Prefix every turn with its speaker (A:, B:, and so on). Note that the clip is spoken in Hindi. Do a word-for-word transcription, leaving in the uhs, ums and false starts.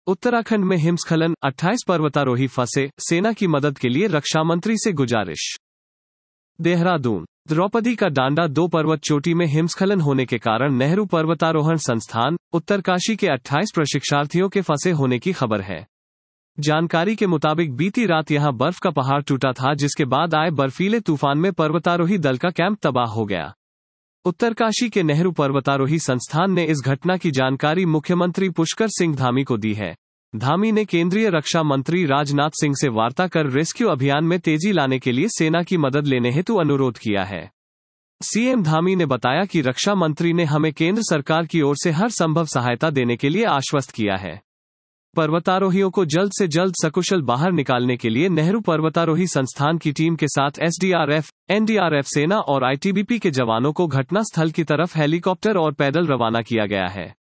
A: उत्तराखंड में हिमस्खलन, अट्ठाईस पर्वतारोही फंसे, सेना की मदद के लिए रक्षा मंत्री से गुजारिश। देहरादून। द्रौपदी का डांडा दो पर्वत चोटी में हिमस्खलन होने के कारण नेहरू पर्वतारोहण संस्थान, उत्तरकाशी के अट्ठाईस प्रशिक्षार्थियों के फंसे होने की खबर है। जानकारी के मुताबिक बीती रात यहां बर्फ का पहाड़ टूटा था, जिसके बाद आए बर्फीले तूफान में पर्वतारोही दल का कैंप तबाह हो गया। उत्तरकाशी के नेहरू पर्वतारोही संस्थान ने इस घटना की जानकारी मुख्यमंत्री पुष्कर सिंह धामी को दी है। धामी ने केंद्रीय रक्षा मंत्री राजनाथ सिंह से वार्ता कर रेस्क्यू अभियान में तेजी लाने के लिए सेना की मदद लेने हेतु अनुरोध किया है। सीएम धामी ने बताया कि रक्षा मंत्री ने हमें केंद्र सरकार की ओर से हर संभव सहायता देने के लिए आश्वस्त किया है। पर्वतारोहियों को जल्द से जल्द सकुशल बाहर निकालने के लिए नेहरू पर्वतारोही संस्थान की टीम के साथ एसडीआरएफ, एनडीआरएफ, सेना और आईटीबीपी के जवानों को घटना स्थल की तरफ हेलीकॉप्टर और पैदल रवाना किया गया है।